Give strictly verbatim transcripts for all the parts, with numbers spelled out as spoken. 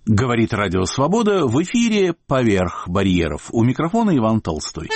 Говорит Радио Свобода, в эфире «Поверх барьеров». У микрофона Иван Толстой.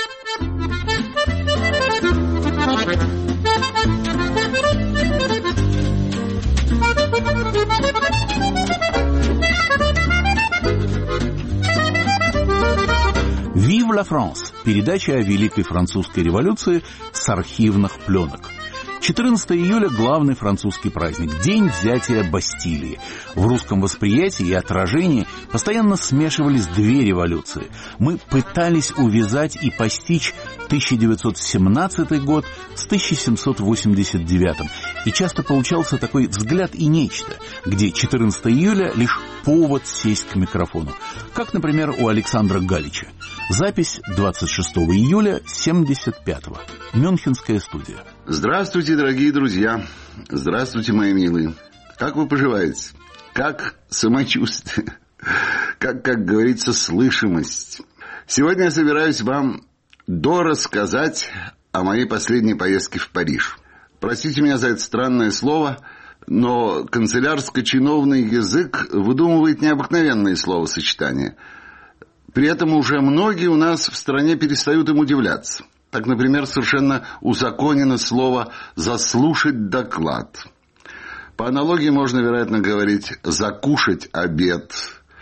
«Вив ла Франс» – передача о Великой Французской революции с архивных пленок. четырнадцатого июля – главный французский праздник – День взятия Бастилии. В русском восприятии и отражении постоянно смешивались две революции. Мы пытались увязать и постичь тысяча девятьсот семнадцатый год с тысяча семьсот восемьдесят девятым. И часто получался такой взгляд и нечто, где четырнадцатого июля – лишь повод сесть к микрофону. Как, например, у Александра Галича. Запись двадцать шестого июля семьдесят пятого. Мюнхенская студия. Здравствуйте, дорогие друзья. Здравствуйте, мои милые. Как вы поживаете? Как самочувствие? Как, как говорится, слышимость? Сегодня я собираюсь вам дорассказать о моей последней поездке в Париж. Простите меня за это странное слово, но канцелярско-чиновный язык выдумывает необыкновенные словосочетания. При этом уже многие у нас в стране перестают им удивляться. Так, например, совершенно узаконено слово «заслушать доклад». По аналогии можно, вероятно, говорить «закушать обед»,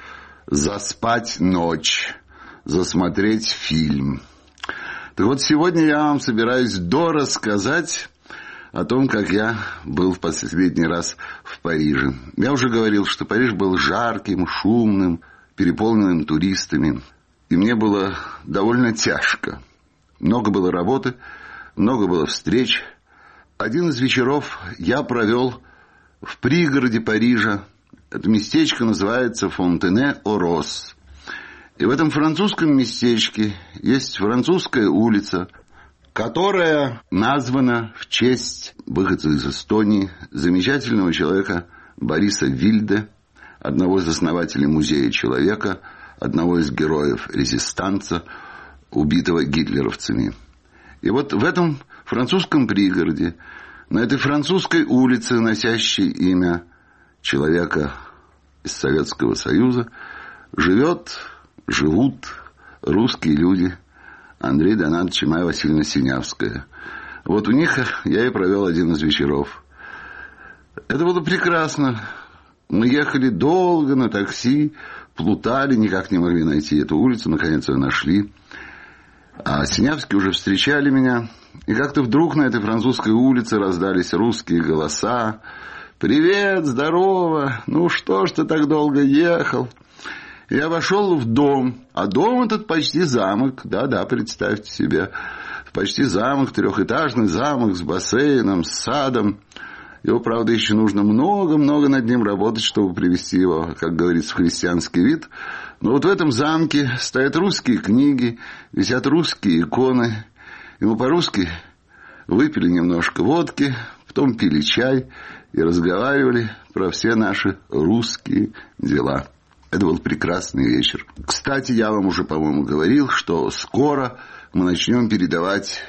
«заспать ночь», «засмотреть фильм». Так вот, сегодня я вам собираюсь дорассказать о том, как я был в последний раз в Париже. Я уже говорил, что Париж был жарким, шумным, переполненным туристами. И мне было довольно тяжко. Много было работы, много было встреч. Один из вечеров я провел в пригороде Парижа. Это местечко называется Фонтене-о-Рос. И в этом французском местечке есть французская улица, которая названа в честь выходца из Эстонии, замечательного человека Бориса Вильде, одного из основателей Музея человека, одного из героев резистанса, убитого гитлеровцами. И вот в этом французском пригороде, на этой французской улице, носящей имя человека из Советского Союза, живет, живут русские люди Андрей Донатович и Майя Васильевна Синявская. Вот у них я и провел один из вечеров. Это было прекрасно. Мы ехали долго на такси, плутали, никак не могли найти эту улицу, наконец ее нашли. А Синявские уже встречали меня. И как-то вдруг на этой французской улице раздались русские голоса. «Привет, здорово! Ну что ж ты так долго ехал?» Я вошел в дом, а дом этот почти замок. Да-да, представьте себе. Почти замок, трехэтажный замок с бассейном, с садом. Его, правда, еще нужно много-много над ним работать, чтобы привести его, как говорится, в христианский вид. Но вот в этом замке стоят русские книги, висят русские иконы. И мы по-русски выпили немножко водки, потом пили чай и разговаривали про все наши русские дела. Это был прекрасный вечер. Кстати, я вам уже, по-моему, говорил, что скоро мы начнем передавать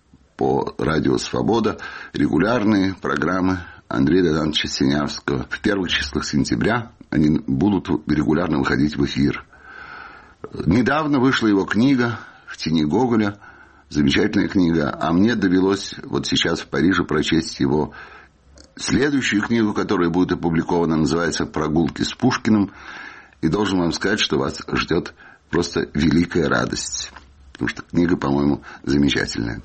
по радио «Свобода» регулярные программы Андрея Донатовича Синявского. В первых числах сентября они будут регулярно выходить в эфир. Недавно вышла его книга «В тени Гоголя». Замечательная книга. А мне довелось вот сейчас в Париже прочесть его следующую книгу, которая будет опубликована, называется «Прогулки с Пушкиным». И должен вам сказать, что вас ждет просто великая радость. Потому что книга, по-моему, замечательная.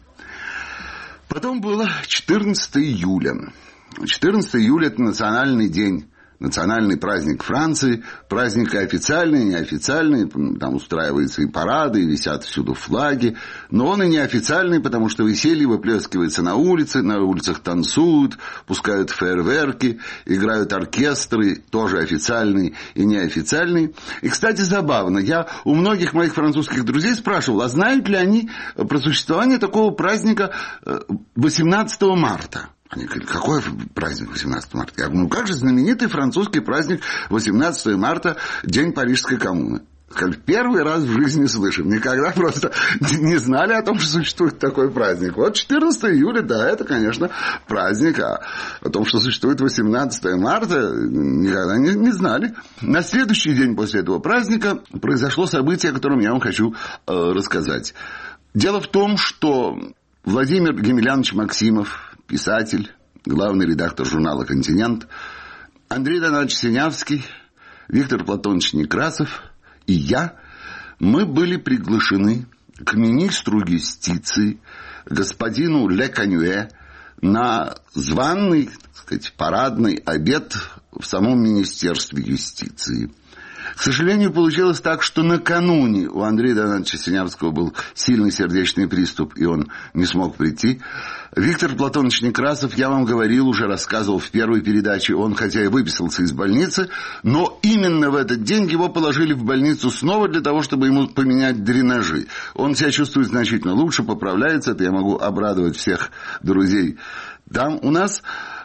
Потом было четырнадцатого июля. четырнадцатого июля – это национальный день, национальный праздник Франции. Праздник официальный, и неофициальный. Там устраиваются и парады, и висят всюду флаги. Но он и неофициальный, потому что веселье выплескивается на улице. На улицах танцуют, пускают фейерверки, играют оркестры, тоже официальные и неофициальные. И, кстати, забавно, я у многих моих французских друзей спрашивал, а знают ли они про существование такого праздника восемнадцатого марта? Они говорят, какой праздник восемнадцатого марта? Я говорю, ну как же знаменитый французский праздник восемнадцатого марта, День Парижской коммуны. Первый раз в жизни слышим. Никогда просто не знали о том, что существует такой праздник. Вот четырнадцатого июля, да, это, конечно, праздник. А о том, что существует восемнадцатого марта, никогда не, не знали. На следующий день после этого праздника произошло событие, о котором я вам хочу э, рассказать. Дело в том, что Владимир Емельянович Максимов, писатель, главный редактор журнала «Континент», Андрей Донатович Синявский, Виктор Платонович Некрасов и я, мы были приглашены к министру юстиции, господину Ле Канюэ, на званый, так сказать, парадный обед в самом Министерстве юстиции. К сожалению, получилось так, что накануне у Андрея Донатовича Синявского был сильный сердечный приступ, и он не смог прийти. Виктор Платонович Некрасов, я вам говорил, уже рассказывал в первой передаче, он хотя и выписался из больницы, но именно в этот день его положили в больницу снова для того, чтобы ему поменять дренажи. Он себя чувствует значительно лучше, поправляется, это я могу обрадовать всех друзей там у нас.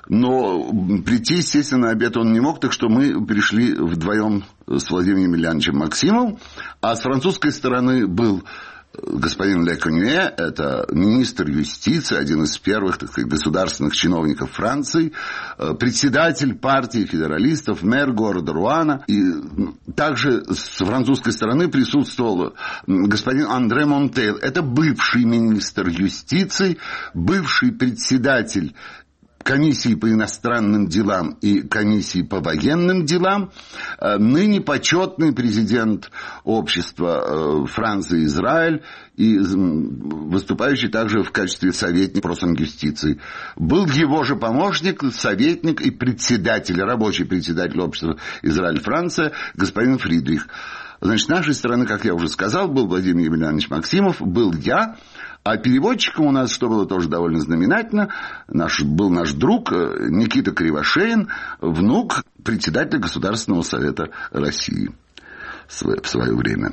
Но прийти, естественно, на обед он не мог, так что мы пришли вдвоем с Владимиром Емельяновичем Максимовым. А с французской стороны был господин Ле Канюэ, это министр юстиции, один из первых, так сказать, государственных чиновников Франции, председатель партии федералистов, мэр города Руана. И также с французской стороны присутствовал господин Андре Монтейл. Это бывший министр юстиции, бывший председатель комиссии по иностранным делам и комиссии по военным делам, ныне почетный президент общества Франция-Израиль и выступающий также в качестве советника профсоюзюстиции. Был его же помощник, советник и председатель, рабочий председатель общества Израиль-Франция, господин Фридрих. Значит, с нашей стороны, как я уже сказал, был Владимир Емельянович Максимов, был я. А переводчиком у нас, что было тоже довольно знаменательно, наш, был наш друг Никита Кривошеин, внук председателя Государственного совета России в свое время.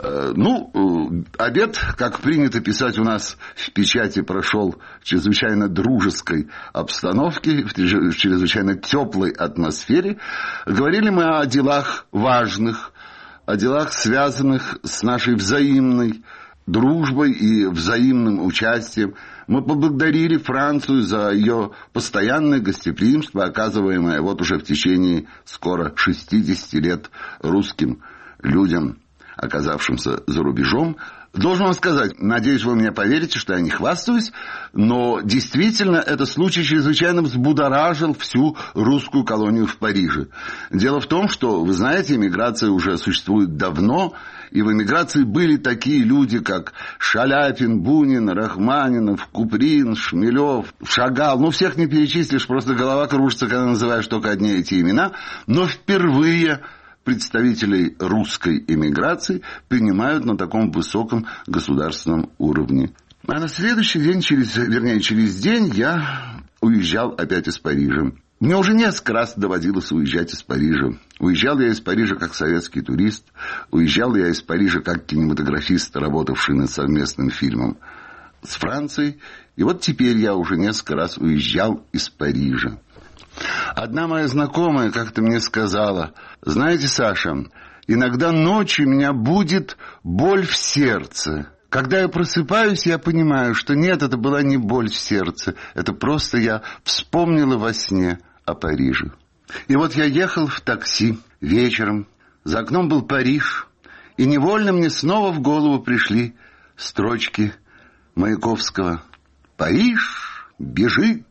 Ну, обед, как принято писать у нас в печати, прошел в чрезвычайно дружеской обстановке, в чрезвычайно теплой атмосфере. Говорили мы о делах важных, о делах, связанных с нашей взаимной дружбой и взаимным участием. Мы поблагодарили Францию за ее постоянное гостеприимство, оказываемое вот уже в течение скоро шестидесяти лет русским людям, оказавшимся за рубежом. Должен вам сказать, надеюсь, вы мне поверите, что я не хвастаюсь, но действительно этот случай чрезвычайно взбудоражил всю русскую колонию в Париже. Дело в том, что, вы знаете, эмиграция уже существует давно, и в эмиграции были такие люди, как Шаляпин, Бунин, Рахманинов, Куприн, Шмелев, Шагал. Ну, всех не перечислишь, просто голова кружится, когда называешь только одни эти имена. Но впервые представителей русской эмиграции принимают на таком высоком государственном уровне. А на следующий день, через, вернее, через день я уезжал опять из Парижа. Мне уже несколько раз доводилось уезжать из Парижа. Уезжал я из Парижа как советский турист, уезжал я из Парижа как кинематографист, работавший над совместным фильмом с Францией. И вот теперь я уже несколько раз уезжал из Парижа. Одна моя знакомая как-то мне сказала: знаете, Саша, иногда ночью у меня будет боль в сердце. Когда я просыпаюсь, я понимаю, что нет, это была не боль в сердце, это просто я вспомнила во сне о Париже. И вот я ехал в такси вечером, за окном был Париж, и невольно мне снова в голову пришли строчки Маяковского: «Париж бежит,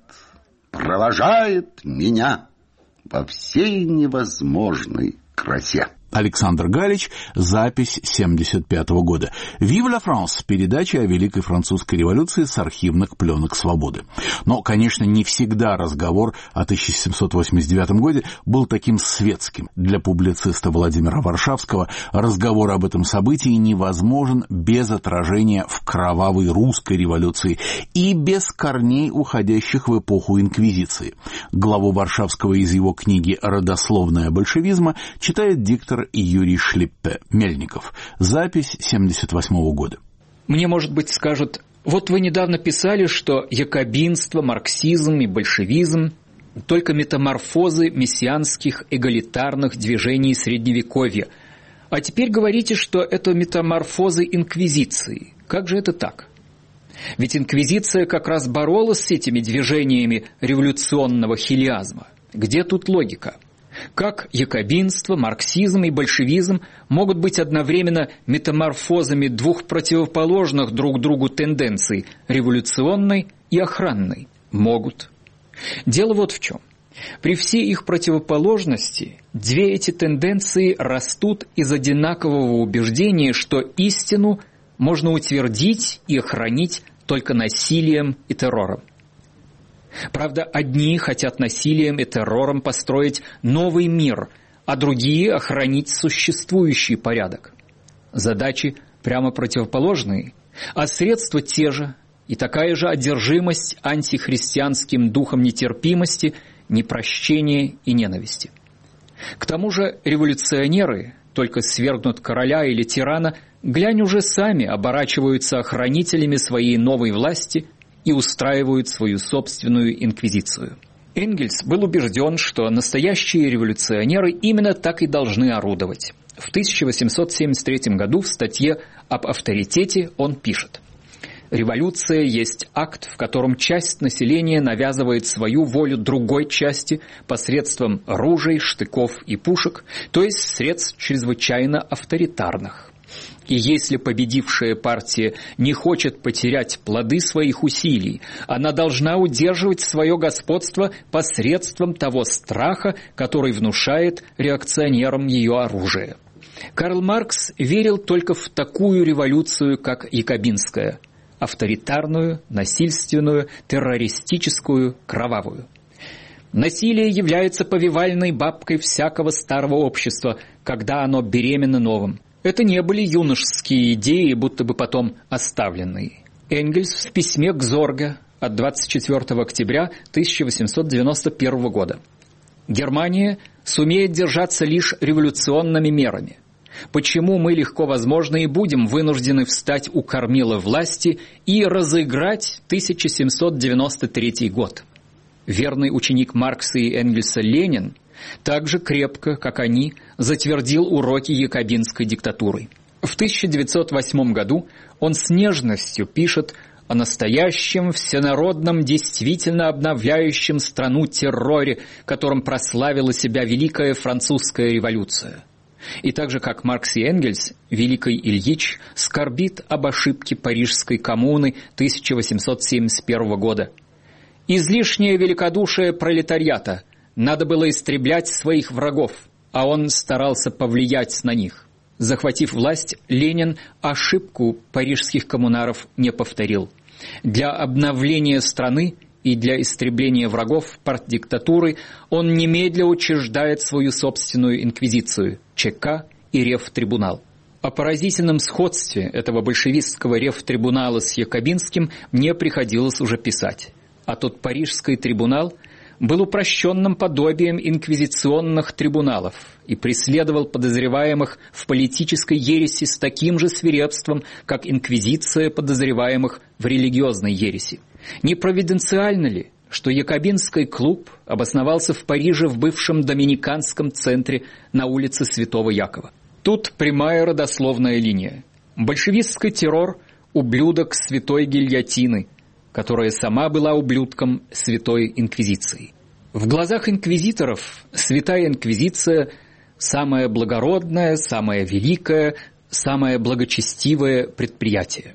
провожает меня во всей невозможной красе». Александр Галич, запись семьдесят пятого года. «Vive la France» — передача о Великой Французской революции с архивных пленок «Свободы». Но, конечно, не всегда разговор о тысяча семьсот восемьдесят девятом годе был таким светским. Для публициста Владимира Варшавского разговор об этом событии невозможен без отражения в кровавой русской революции и без корней, уходящих в эпоху инквизиции. Главу Варшавского из его книги «Родословная большевизма» читает диктор Юрий Шлиппе, Мельников. Запись семьдесят восьмого года. Мне, может быть, скажут: вот вы недавно писали, что якобинство, марксизм и большевизм — только метаморфозы мессианских эгалитарных движений Средневековья. А теперь говорите, что это метаморфозы инквизиции. Как же это так? Ведь инквизиция как раз боролась с этими движениями революционного хилиазма. Где тут логика? Как якобинство, марксизм и большевизм могут быть одновременно метаморфозами двух противоположных друг другу тенденций – революционной и охранной? Могут. Дело вот в чем. При всей их противоположности две эти тенденции растут из одинакового убеждения, что истину можно утвердить и охранить только насилием и террором. Правда, одни хотят насилием и террором построить новый мир, а другие – охранить существующий порядок. Задачи прямо противоположные, а средства те же, и такая же одержимость антихристианским духом нетерпимости, непрощения и ненависти. К тому же революционеры, только свергнут короля или тирана, глянь уже сами оборачиваются охранителями своей новой власти и устраивают свою собственную инквизицию. Энгельс был убежден, что настоящие революционеры именно так и должны орудовать. В тысяча восемьсот семьдесят третьем году в статье об авторитете он пишет: «Революция есть акт, в котором часть населения навязывает свою волю другой части посредством ружей, штыков и пушек, то есть средств чрезвычайно авторитарных. И если победившая партия не хочет потерять плоды своих усилий, она должна удерживать свое господство посредством того страха, который внушает реакционерам ее оружие». Карл Маркс верил только в такую революцию, как якобинская – авторитарную, насильственную, террористическую, кровавую. Насилие является повивальной бабкой всякого старого общества, когда оно беременно новым. Это не были юношеские идеи, будто бы потом оставленные. Энгельс в письме к Зорге от двадцать четвёртого октября тысяча восемьсот девяносто первого года. Германия сумеет держаться лишь революционными мерами. Почему мы легко, возможно, и будем вынуждены встать у кормила власти и разыграть тысяча семьсот девяносто третий год? Верный ученик Маркса и Энгельса Ленин так же крепко, как они, затвердил уроки якобинской диктатуры. В тысяча девятьсот восьмом году он с нежностью пишет о настоящем всенародном, действительно обновляющем страну терроре, которым прославила себя Великая Французская революция. И так же, как Маркс и Энгельс, Великий Ильич скорбит об ошибке Парижской коммуны тысяча восемьсот семьдесят первого года. Излишнее великодушие пролетариата. Надо было истреблять своих врагов, а он старался повлиять на них. Захватив власть, Ленин ошибку парижских коммунаров не повторил. Для обновления страны и для истребления врагов партдиктатуры он немедля учреждает свою собственную инквизицию – ЧК и Ревтрибунал. О поразительном сходстве этого большевистского Ревтрибунала с якобинским мне приходилось уже писать. А тот парижский трибунал был упрощенным подобием инквизиционных трибуналов и преследовал подозреваемых в политической ереси с таким же свирепством, как инквизиция подозреваемых в религиозной ереси. Не провиденциально ли, что якобинский клуб обосновался в Париже в бывшем доминиканском центре на улице Святого Якова? Тут прямая родословная линия. Большевистский террор – ублюдок святой гильотины, которая сама была ублюдком святой инквизиции. В глазах инквизиторов святая инквизиция – самое благородное, самое великое, самое благочестивое предприятие.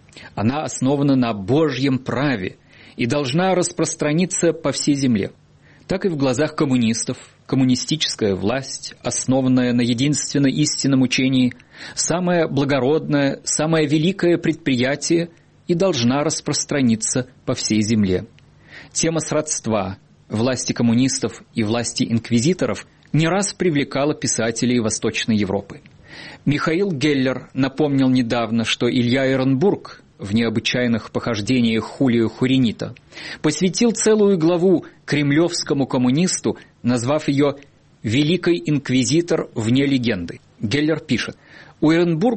Она основана на Божьем праве и должна распространиться по всей земле. Так и в глазах коммунистов коммунистическая власть, основанная на единственно истинном учении, самое благородное, самое великое предприятие и должна распространиться по всей земле. Тема сродства власти коммунистов и власти инквизиторов не раз привлекала писателей Восточной Европы. Михаил Геллер напомнил недавно, что Илья Эренбург в необычайных похождениях Хулио Хуринита посвятил целую главу кремлевскому коммунисту, назвав ее «Великий инквизитор вне легенды». Геллер пишет: «У Эренбурга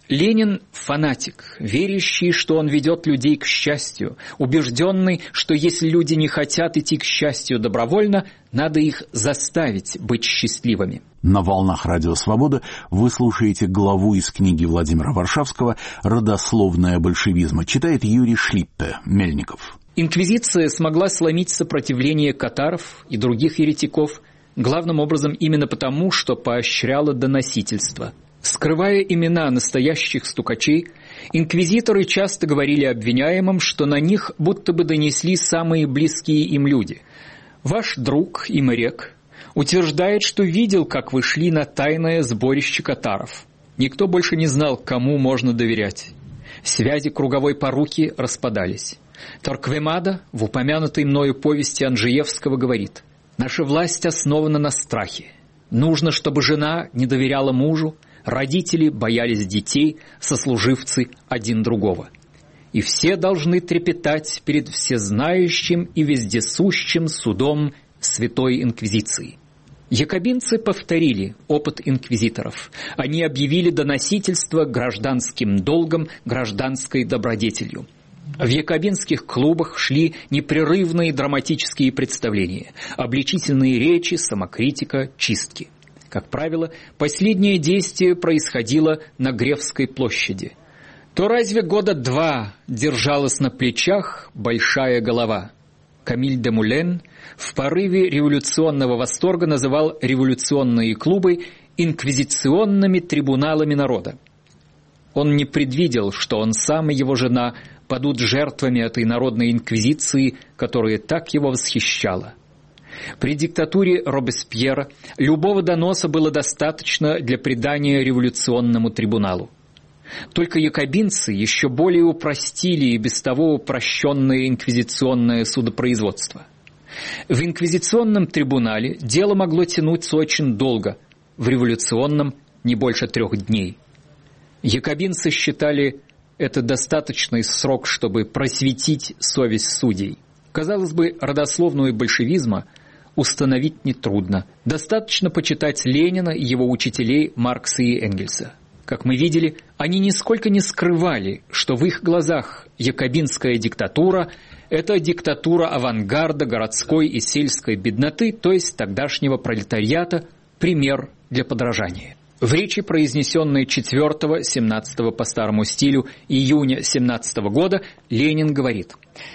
Ленин – фанатик, верящий, что он ведет людей к счастью, убежденный, что если люди не хотят идти к счастью добровольно, надо их заставить быть счастливыми. На волнах Радио Свобода вы слушаете главу из книги Владимира Варшавского «Родословная большевизма». Читает Юрий Шлиппе, Мельников. Инквизиция смогла сломить сопротивление катаров и других еретиков, главным образом именно потому, что поощряла доносительство. Скрывая имена настоящих стукачей, инквизиторы часто говорили обвиняемым, что на них будто бы донесли самые близкие им люди. «Ваш друг, Имрек, утверждает, что видел, как вы шли на тайное сборище катаров. Никто больше не знал, кому можно доверять. Связи круговой поруки распадались. Торквемада в упомянутой мною повести Анжеевского говорит: «Наша власть основана на страхе. Нужно, чтобы жена не доверяла мужу, родители боялись детей, сослуживцы один другого. И все должны трепетать перед всезнающим и вездесущим судом Святой Инквизиции». Якобинцы повторили опыт инквизиторов. Они объявили доносительство гражданским долгом, гражданской добродетелью. В якобинских клубах шли непрерывные драматические представления, обличительные речи, самокритика, чистки. Как правило, последнее действие происходило на Гревской площади. То разве года два держалась на плечах большая голова? Камиль де Мулен в порыве революционного восторга называл революционные клубы инквизиционными трибуналами народа. Он не предвидел, что он сам и его жена падут жертвами этой народной инквизиции, которая так его восхищала. При диктатуре Робеспьера любого доноса было достаточно для предания революционному трибуналу. Только якобинцы еще более упростили и без того упрощенное инквизиционное судопроизводство. В инквизиционном трибунале дело могло тянуться очень долго, в революционном не больше трех дней. Якобинцы считали это достаточный срок, чтобы просветить совесть судей. Казалось бы, родословную большевизма установить нетрудно. Достаточно почитать Ленина и его учителей Маркса и Энгельса. Как мы видели, они нисколько не скрывали, что в их глазах якобинская диктатура – это диктатура авангарда, городской и сельской бедноты, то есть тогдашнего пролетариата, пример для подражания. В речи, произнесенной четвёртого-семнадцатого по старому стилю июня семнадцатого года, Ленин говорит: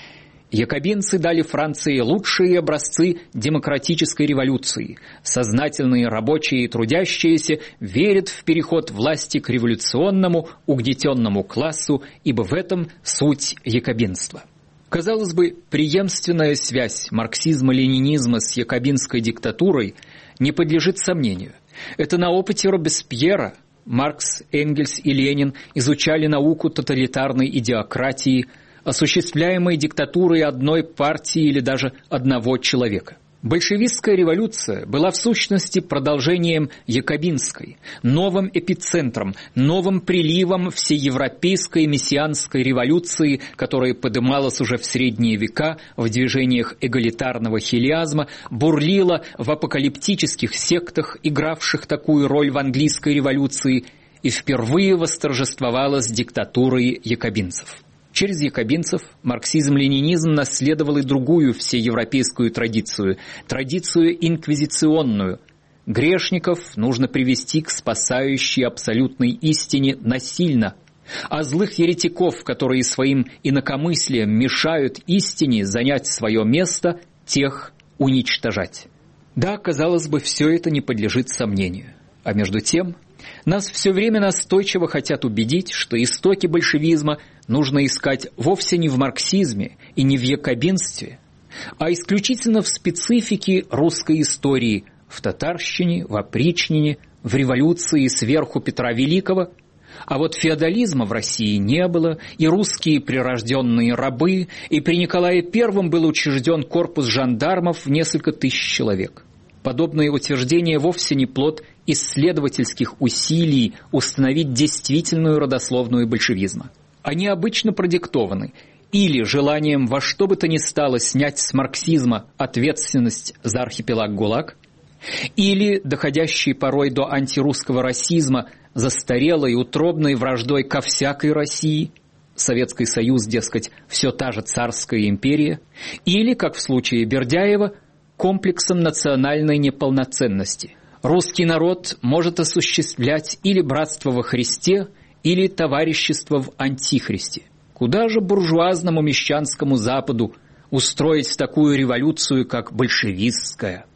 «Якобинцы дали Франции лучшие образцы демократической революции. Сознательные рабочие и трудящиеся верят в переход власти к революционному, угнетенному классу, ибо в этом суть якобинства». Казалось бы, преемственная связь марксизма-ленинизма с якобинской диктатурой не подлежит сомнению. Это на опыте Робеспьера Маркс, Энгельс и Ленин изучали науку тоталитарной идиократии, осуществляемой диктатурой одной партии или даже одного человека. Большевистская революция была в сущности продолжением якобинской, новым эпицентром, новым приливом всеевропейской мессианской революции, которая подымалась уже в средние века в движениях эгалитарного хилиазма, бурлила в апокалиптических сектах, игравших такую роль в английской революции, и впервые восторжествовала с диктатурой якобинцев. Через якобинцев марксизм-ленинизм наследовал и другую всеевропейскую традицию, традицию инквизиционную. Грешников нужно привести к спасающей абсолютной истине насильно, а злых еретиков, которые своим инакомыслием мешают истине занять свое место, тех уничтожать. Да, казалось бы, все это не подлежит сомнению. А между тем, нас все время настойчиво хотят убедить, что истоки большевизма нужно искать вовсе не в марксизме и не в якобинстве, а исключительно в специфике русской истории, в татарщине, в опричнине, в революции сверху Петра Великого. А вот феодализма в России не было, и русские прирожденные рабы, и при Николае Первом был учрежден корпус жандармов в несколько тысяч человек. Подобные утверждения вовсе не плод исследовательских усилий установить действительную родословную большевизма. Они обычно продиктованы или желанием во что бы то ни стало снять с марксизма ответственность за архипелаг ГУЛАГ, или доходящие порой до антирусского расизма застарелой, утробной враждой ко всякой России, Советский Союз, дескать, все та же царская империя, или, как в случае Бердяева, комплексом национальной неполноценности. Русский народ может осуществлять или братство во Христе, или товарищество в Антихристе. Куда же буржуазному мещанскому Западу устроить такую революцию, как большевистская?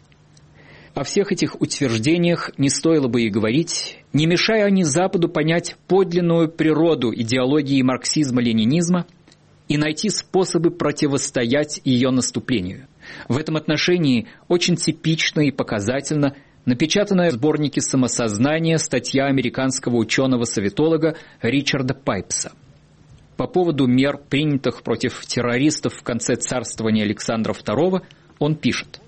О всех этих утверждениях не стоило бы и говорить, не мешая они Западу понять подлинную природу идеологии марксизма-ленинизма и найти способы противостоять ее наступлению. В этом отношении очень типично и показательно напечатанная в сборнике «Самосознание» статья американского ученого-советолога Ричарда Пайпса. По поводу мер, принятых против террористов в конце царствования Александра второго, он пишет: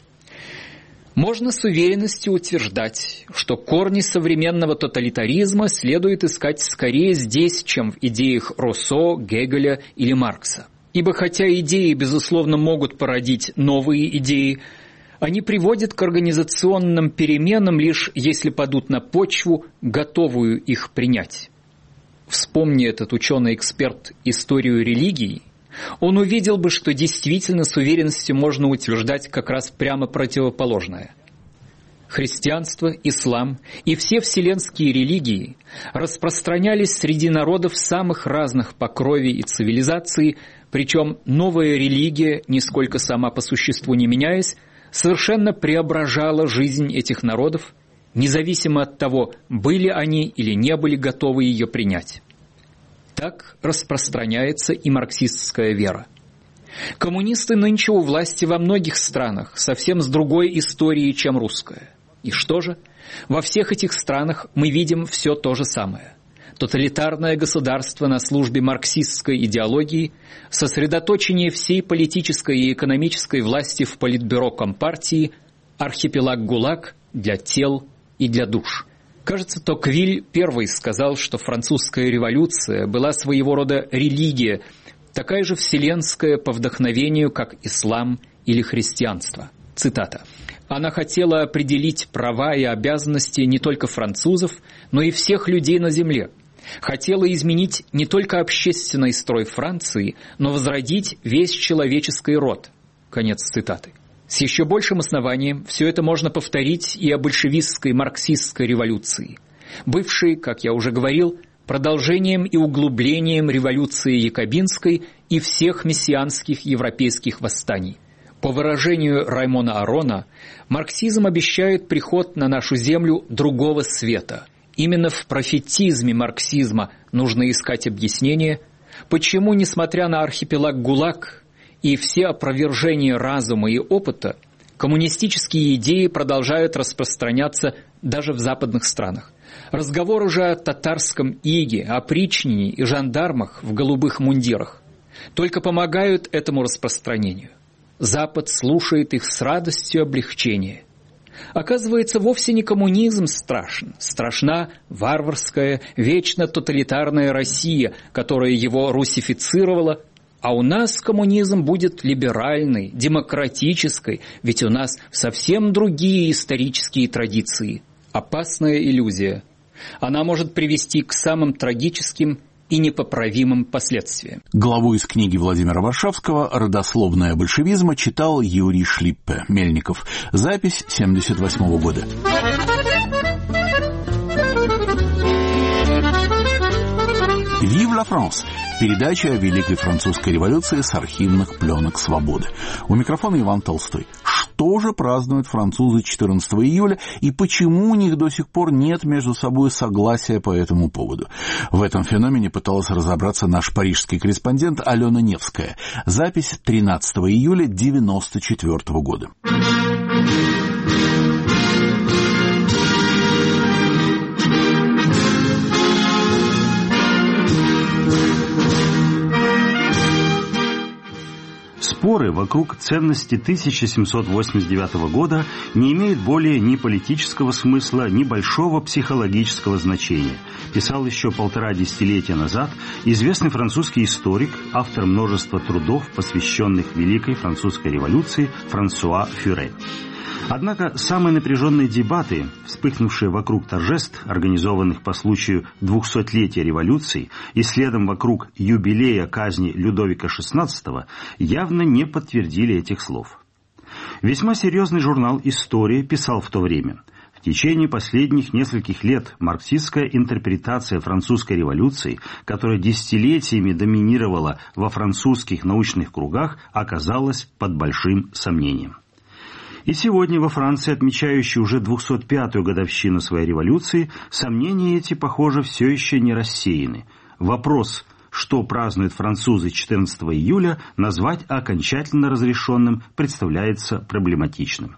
«Можно с уверенностью утверждать, что корни современного тоталитаризма следует искать скорее здесь, чем в идеях Руссо, Гегеля или Маркса. Ибо хотя идеи, безусловно, могут породить новые идеи, они приводят к организационным переменам лишь если падут на почву, готовую их принять». Вспомни этот ученый-эксперт историю религии, он увидел бы, что действительно с уверенностью можно утверждать как раз прямо противоположное. Христианство, ислам и все вселенские религии распространялись среди народов самых разных по крови и цивилизации, причем новая религия, нисколько сама по существу не меняясь, совершенно преображала жизнь этих народов, независимо от того, были они или не были готовы ее принять. Так распространяется и марксистская вера. Коммунисты нынче у власти во многих странах, совсем с другой историей, чем русская. И что же? Во всех этих странах мы видим все то же самое. Тоталитарное государство на службе марксистской идеологии, сосредоточение всей политической и экономической власти в политбюро Компартии, архипелаг ГУЛАГ для тел и для душ. Кажется, Токвиль первый сказал, что французская революция была своего рода религия, такая же вселенская по вдохновению, как ислам или христианство. Цитата. «Она хотела определить права и обязанности не только французов, но и всех людей на земле. Хотела изменить не только общественный строй Франции, но возродить весь человеческий род». Конец цитаты. С еще большим основанием все это можно повторить и о большевистской марксистской революции, бывшей, как я уже говорил, продолжением и углублением революции якобинской и всех мессианских европейских восстаний. По выражению Раймона Арона, марксизм обещает приход на нашу землю другого света. Именно в профетизме марксизма нужно искать объяснение, почему, несмотря на архипелаг ГУЛАГ и все опровержения разума и опыта, коммунистические идеи продолжают распространяться даже в западных странах. Разговоры же о татарском иге, опричнине и жандармах в голубых мундирах только помогают этому распространению. Запад слушает их с радостью облегчения. Оказывается, вовсе не коммунизм страшен, страшна варварская, вечно тоталитарная Россия, которая его русифицировала. А у нас коммунизм будет либеральный, демократический, ведь у нас совсем другие исторические традиции. Опасная иллюзия. Она может привести к самым трагическим и непоправимым последствиям. Главу из книги Владимира Варшавского «Родословная большевизма» читал Юрий Шлиппе, Мельников. Запись семьдесят восьмого года. «Vive la France» – передача о Великой Французской революции с архивных пленок «Свободы». У микрофона Иван Толстой. Что же празднуют французы четырнадцатого июля и почему у них до сих пор нет между собой согласия по этому поводу? В этом феномене пыталась разобраться наш парижский корреспондент Алена Невская. Запись тринадцатого июля девяносто четвёртого года. Споры вокруг ценности тысяча семьсот восемьдесят девятого года не имеют более ни политического смысла, ни большого психологического значения, писал еще полтора десятилетия назад известный французский историк, автор множества трудов, посвященных Великой Французской революции, Франсуа Фюре. Однако самые напряженные дебаты, вспыхнувшие вокруг торжеств, организованных по случаю двухсотлетия революции и следом вокруг юбилея казни Людовика шестнадцатого, явно не подтвердили этих слов. Весьма серьезный журнал «История» писал в то время: в течение последних нескольких лет марксистская интерпретация французской революции, которая десятилетиями доминировала во французских научных кругах, оказалась под большим сомнением. И сегодня во Франции, отмечающей уже двухсот пятую годовщину своей революции, сомнения эти, похоже, все еще не рассеяны. Вопрос, что празднуют французы четырнадцатого июля, назвать окончательно разрешенным представляется проблематичным.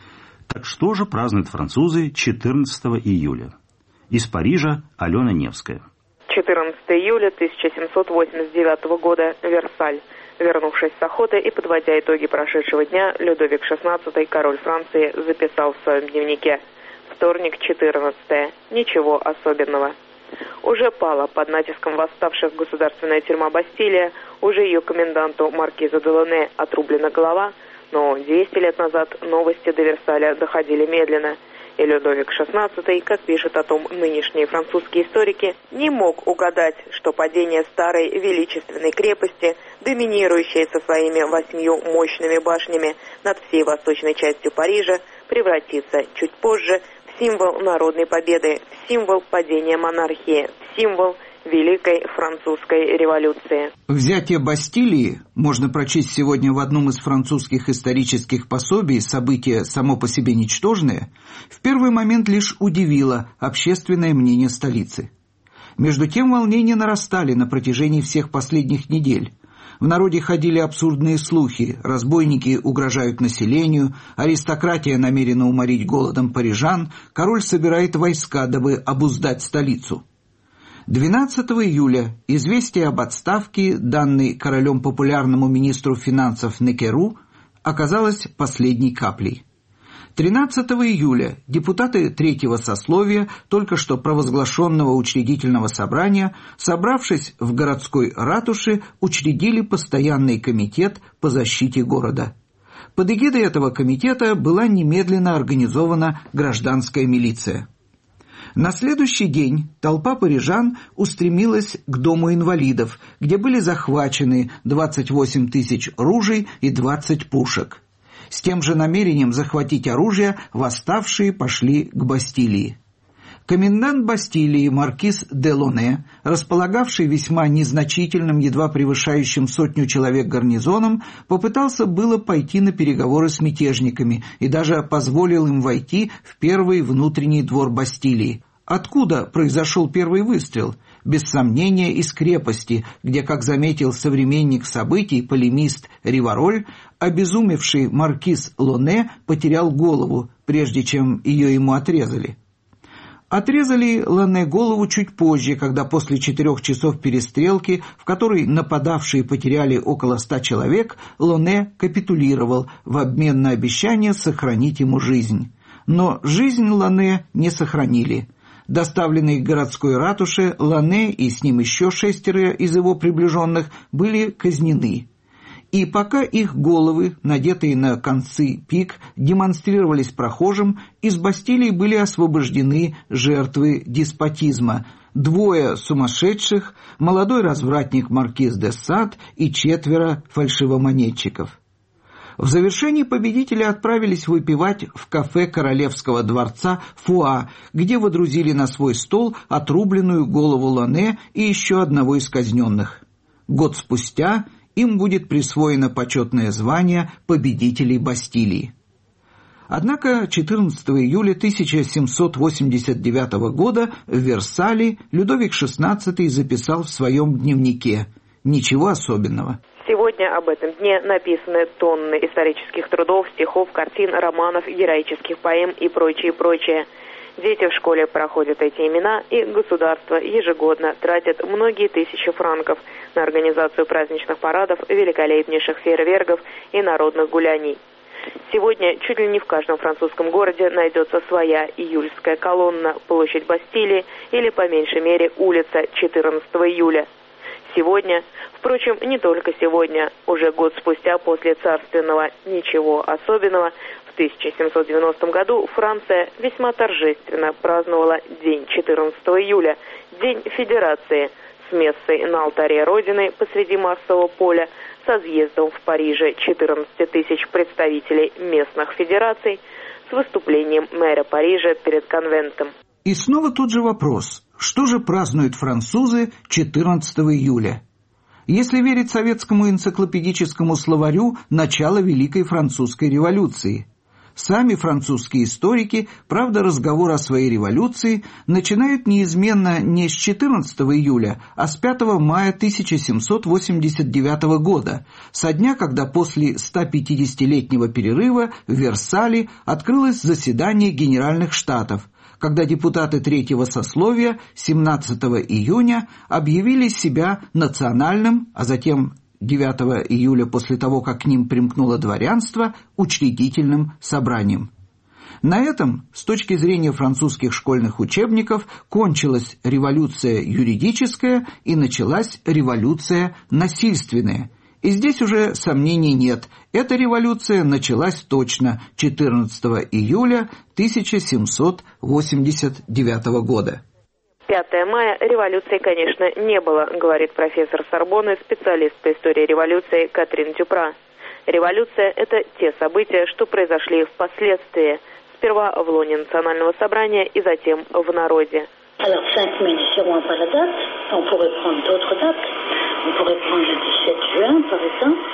Так что же празднуют французы четырнадцатого июля? Из Парижа Алена Невская. четырнадцатого июля тысяча семьсот восемьдесят девятого года, Версаль. Вернувшись с охоты и подводя итоги прошедшего дня, Людовик шестнадцатый, король Франции, записал в своем дневнике: вторник, четырнадцатое. Ничего особенного. Уже пала под натиском восставших государственная тюрьма Бастилия, уже ее коменданту маркизу де Лоне отрублена голова, но двести лет назад новости до Версаля доходили медленно, и Людовик шестнадцатый, как пишут о том нынешние французские историки, не мог угадать, что падение старой величественной крепости, доминирующей со своими восьмью мощными башнями над всей восточной частью Парижа, превратится чуть позже в символ народной победы, в символ падения монархии, в символ Великой Французской революции. Взятие Бастилии, можно прочесть сегодня в одном из французских исторических пособий, событие само по себе ничтожное, в первый момент лишь удивило общественное мнение столицы. Между тем волнения нарастали на протяжении всех последних недель. В народе ходили абсурдные слухи: разбойники угрожают населению, аристократия намерена уморить голодом парижан, король собирает войска, дабы обуздать столицу. двенадцатого июля известие об отставке, данной королем популярному министру финансов Некеру, оказалось последней каплей. тринадцатого июля депутаты третьего сословия только что провозглашенного учредительного собрания, собравшись в городской ратуше, учредили постоянный комитет по защите города. Под эгидой этого комитета была немедленно организована гражданская милиция. На следующий день толпа парижан устремилась к Дому инвалидов, где были захвачены двадцать восемь тысяч ружей и двадцать пушек. С тем же намерением захватить оружие восставшие пошли к Бастилии. Комендант Бастилии маркиз де Лоне, располагавший весьма незначительным, едва превышающим сотню человек гарнизоном, попытался было пойти на переговоры с мятежниками и даже позволил им войти в первый внутренний двор Бастилии. Откуда произошел первый выстрел? Без сомнения, из крепости, где, как заметил современник событий, полемист Ривароль, обезумевший маркиз Лоне потерял голову, прежде чем ее ему отрезали. Отрезали Лоне голову чуть позже, когда после четырех часов перестрелки, в которой нападавшие потеряли около ста человек, Лоне капитулировал в обмен на обещание сохранить ему жизнь. Но жизнь Лоне не сохранили. Доставленные к городской ратуше, Лоне и с ним еще шестеро из его приближенных были казнены. И пока их головы, надетые на концы пик, демонстрировались прохожим, из Бастилии были освобождены жертвы деспотизма: двое сумасшедших, молодой развратник маркиз де Сад и четверо фальшивомонетчиков. В завершении победители отправились выпивать в кафе королевского дворца Фуа, где водрузили на свой стол отрубленную голову Лоне и еще одного из казненных. Год спустя им будет присвоено почетное звание победителей Бастилии. Однако четырнадцатого июля тысяча семьсот восемьдесят девятого года в Версале Людовик шестнадцатый записал в своем дневнике: «Ничего особенного». Сегодня об этом дне написаны тонны исторических трудов, стихов, картин, романов, героических поэм и прочее, прочее. Дети в школе проходят эти имена, и государство ежегодно тратит многие тысячи франков на организацию праздничных парадов, великолепнейших фейерверков и народных гуляний. Сегодня чуть ли не в каждом французском городе найдется своя июльская колонна, площадь Бастилии или, по меньшей мере, улица четырнадцатого июля. Сегодня, впрочем, не только сегодня, уже год спустя после царственного «ничего особенного», в В тысяча семьсот девяностом году Франция весьма торжественно праздновала день четырнадцатого июля, День Федерации, с мессой на алтаре Родины посреди массового поля, со съездом в Париже четырнадцати тысяч представителей местных федераций, с выступлением мэра Парижа перед конвентом. И снова тот же вопрос. Что же празднуют французы четырнадцатого июля? Если верить советскому энциклопедическому словарю, начало Великой Французской революции. Сами французские историки, правда, разговор о своей революции начинают неизменно не с четырнадцатого июля, а с пятого мая тысяча семьсот восемьдесят девятого года, со дня, когда после стопятидесятилетнего перерыва в Версале открылось заседание Генеральных Штатов, когда депутаты третьего сословия семнадцатого июня объявили себя национальным, а затем девятого июля, после того, как к ним примкнуло дворянство, учредительным собранием. На этом, с точки зрения французских школьных учебников, кончилась революция юридическая и началась революция насильственная. И здесь уже сомнений нет. Эта революция началась точно четырнадцатого июля тысяча семьсот восемьдесят девятого года. пятого мая революции, конечно, не было, говорит профессор Сорбонны, специалист по истории революции Катрин Дюпра. Революция – это те события, что произошли впоследствии, сперва в лоне национального собрания и затем в народе. Alors, cinq mai, ne seront pas la date. On pourrait prendre d'autres dates. On pourrait prendre le dix-sept juin, par exemple.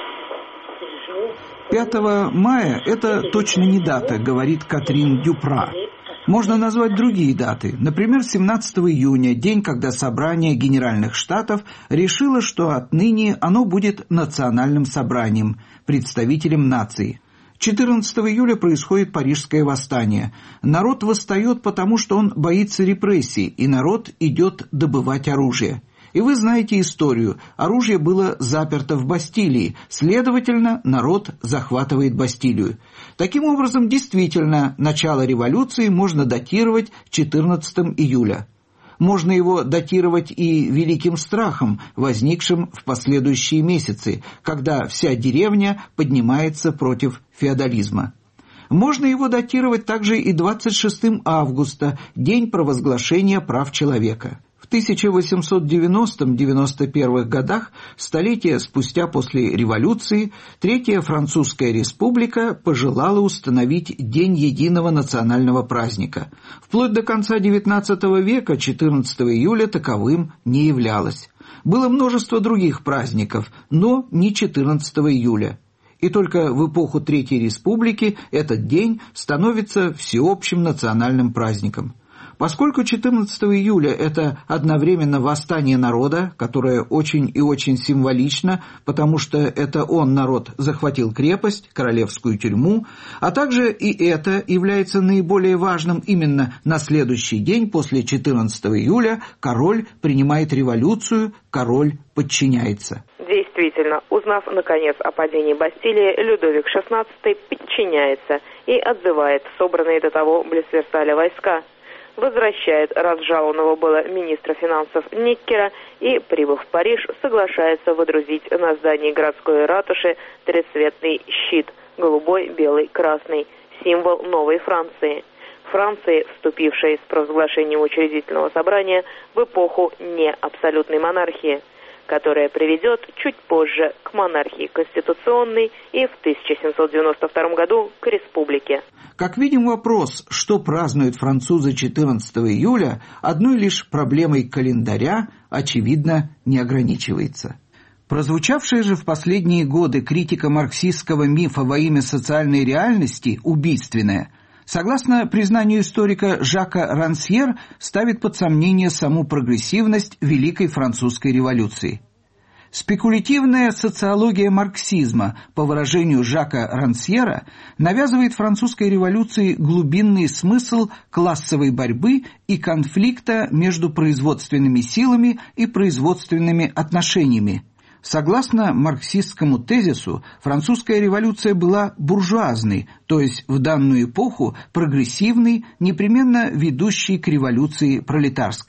пятого мая – это точно не дата, говорит Катрин Дюпра. Можно назвать другие даты. Например, семнадцатого июня, день, когда собрание Генеральных Штатов решило, что отныне оно будет национальным собранием, представителем нации. четырнадцатого июля происходит Парижское восстание. Народ восстает, потому что он боится репрессий, и народ идет добывать оружие. И вы знаете историю. Оружие было заперто в Бастилии, следовательно, народ захватывает Бастилию. Таким образом, действительно, начало революции можно датировать четырнадцатого июля. Можно его датировать и великим страхом, возникшим в последующие месяцы, когда вся деревня поднимается против феодализма. Можно его датировать также и двадцать шестого августа, день провозглашения прав человека. В тысяча восемьсот девяностом — девяносто первых годах, столетия спустя после революции, Третья Французская Республика пожелала установить День единого национального праздника. Вплоть до конца девятнадцатого века четырнадцатого июля таковым не являлось. Было множество других праздников, но не четырнадцатого июля. И только в эпоху Третьей Республики этот день становится всеобщим национальным праздником. Поскольку четырнадцатого июля – это одновременно восстание народа, которое очень и очень символично, потому что это он, народ, захватил крепость, королевскую тюрьму, а также и это является наиболее важным именно на следующий день после четырнадцатого июля король принимает революцию, король подчиняется. Действительно, узнав, наконец, о падении Бастилии, Людовик шестнадцатый подчиняется и отзывает собранные до того близ Версаля войска. Возвращает разжалованного было министра финансов Никкера и, прибыв в Париж, соглашается водрузить на здании городской ратуши трехцветный щит – голубой, белый, красный – символ новой Франции. Франции, вступившей с провозглашением учредительного собрания в эпоху неабсолютной монархии, которая приведет чуть позже к монархии конституционной и в тысяча семьсот девяносто втором году к республике. Как видим, вопрос, что празднуют французы четырнадцатого июля, одной лишь проблемой календаря, очевидно, не ограничивается. Прозвучавшая же в последние годы критика марксистского мифа во имя социальной реальности убийственная, согласно признанию историка Жака Рансьер, ставит под сомнение саму прогрессивность Великой Французской революции. Спекулятивная социология марксизма, по выражению Жака Рансьера, навязывает французской революции глубинный смысл классовой борьбы и конфликта между производственными силами и производственными отношениями. Согласно марксистскому тезису, французская революция была буржуазной, то есть в данную эпоху прогрессивной, непременно ведущей к революции пролетарской.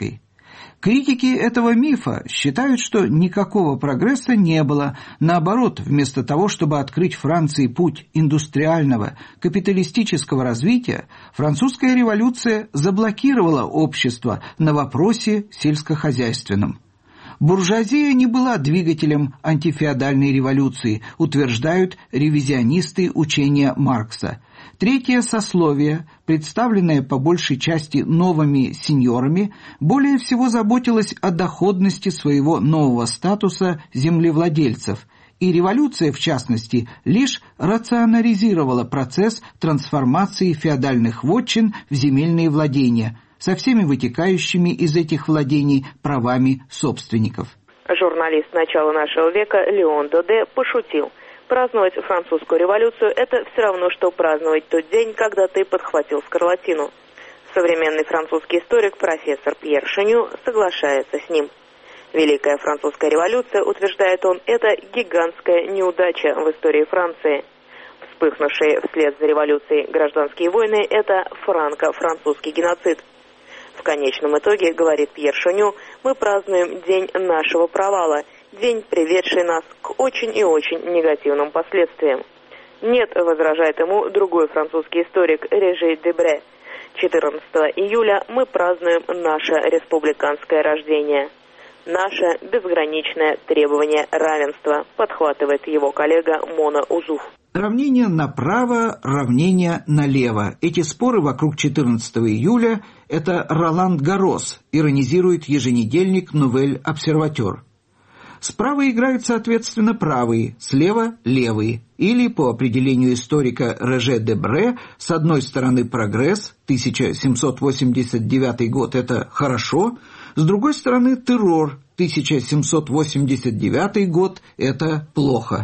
Критики этого мифа считают, что никакого прогресса не было. Наоборот, вместо того, чтобы открыть Франции путь индустриального, капиталистического развития, французская революция заблокировала общество на вопросе сельскохозяйственном. Буржуазия не была двигателем антифеодальной революции, утверждают ревизионисты учения Маркса. Третье сословие, представленное по большей части новыми сеньорами, более всего заботилось о доходности своего нового статуса землевладельцев, и революция, в частности, лишь рационализировала процесс трансформации феодальных вотчин в земельные владения, со всеми вытекающими из этих владений правами собственников. Журналист начала нашего века Леон Доде пошутил: праздновать французскую революцию – это все равно, что праздновать тот день, когда ты подхватил скарлатину. Современный французский историк профессор Пьер Шеню соглашается с ним. Великая французская революция, утверждает он, это гигантская неудача в истории Франции. Вспыхнувшие вслед за революцией гражданские войны – это франко-французский геноцид. В конечном итоге, говорит Пьер Шеню, мы празднуем день нашего провала, день, приведший нас к очень и очень негативным последствиям. Нет, возражает ему другой французский историк Реже Дебре. четырнадцатого июля мы празднуем наше республиканское рождение. Наше безграничное требование равенства, подхватывает его коллега Мона Узуф. Равнение направо, равнение налево. Эти споры вокруг четырнадцатого июля – это Роланд Гаррос, иронизирует еженедельник «Нувель Обсерватер». Справа играют, соответственно, правые, слева – левые. Или, по определению историка Реже Дебре, с одной стороны прогресс, тысяча семьсот восемьдесят девятый год – это хорошо, с другой стороны террор, тысяча семьсот восемьдесят девятый год – это плохо.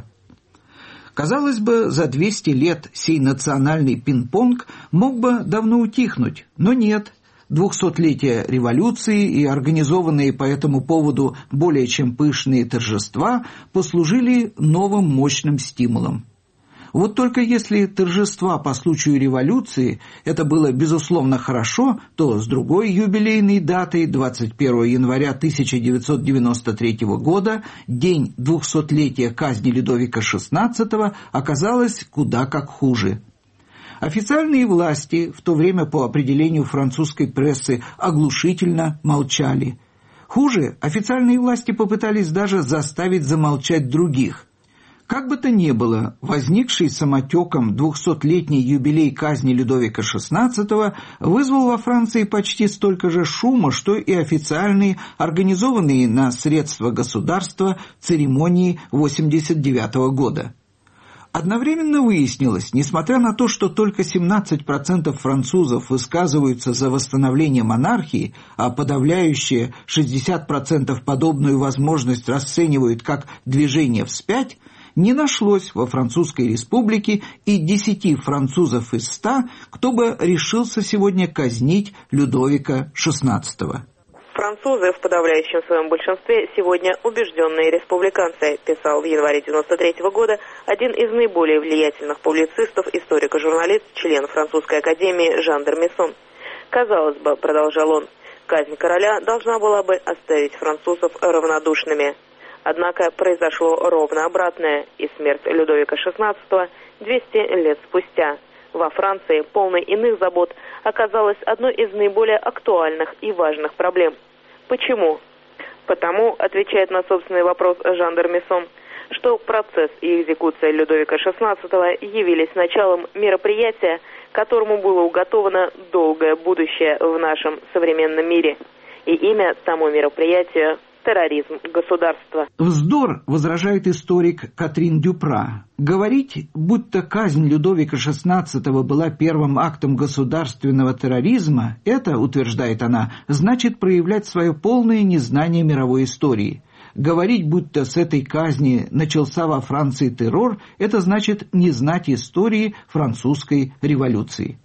Казалось бы, за двести лет сей национальный пинг-понг мог бы давно утихнуть, но нет. Двухсотлетие революции и организованные по этому поводу более чем пышные торжества послужили новым мощным стимулом. Вот только если торжества по случаю революции это было безусловно хорошо, то с другой юбилейной датой, двадцать первого января тысяча девятьсот девяносто третьего года, день двухсотлетия казни Людовика шестнадцатого, оказалось куда как хуже. Официальные власти, в то время по определению французской прессы, оглушительно молчали. Хуже, официальные власти попытались даже заставить замолчать других. Как бы то ни было, возникший самотеком двухсотлетний юбилей казни Людовика шестнадцатого вызвал во Франции почти столько же шума, что и официальные, организованные на средства государства, церемонии восемьдесят девятого года. Одновременно выяснилось, несмотря на то, что только семнадцать процентов французов высказываются за восстановление монархии, а подавляющее шестьдесят процентов подобную возможность расценивают как движение вспять, не нашлось во Французской республике и десяти французов из ста, кто бы решился сегодня казнить Людовика шестнадцатого. Французы в подавляющем своем большинстве сегодня убежденные республиканцы, писал в январе девяносто третьего года один из наиболее влиятельных публицистов, историк и журналист, член французской академии Жан Д'Армессон. Казалось бы, продолжал он, казнь короля должна была бы оставить французов равнодушными. Однако произошло ровно обратное, и смерть Людовика шестнадцатого двести лет спустя во Франции, полной иных забот, оказалась одной из наиболее актуальных и важных проблем. Почему? Потому, отвечает на собственный вопрос Жан Д'Армессон, что процесс и экзекуция Людовика шестнадцатого явились началом мероприятия, которому было уготовано долгое будущее в нашем современном мире. И имя тому мероприятию – терроризм государства. Вздор, возражает историк Катрин Дюпра. Говорить, будто казнь Людовика шестнадцатого была первым актом государственного терроризма, это, утверждает она, значит проявлять свое полное незнание мировой истории. Говорить, будто с этой казни начался во Франции террор, это значит не знать истории французской революции.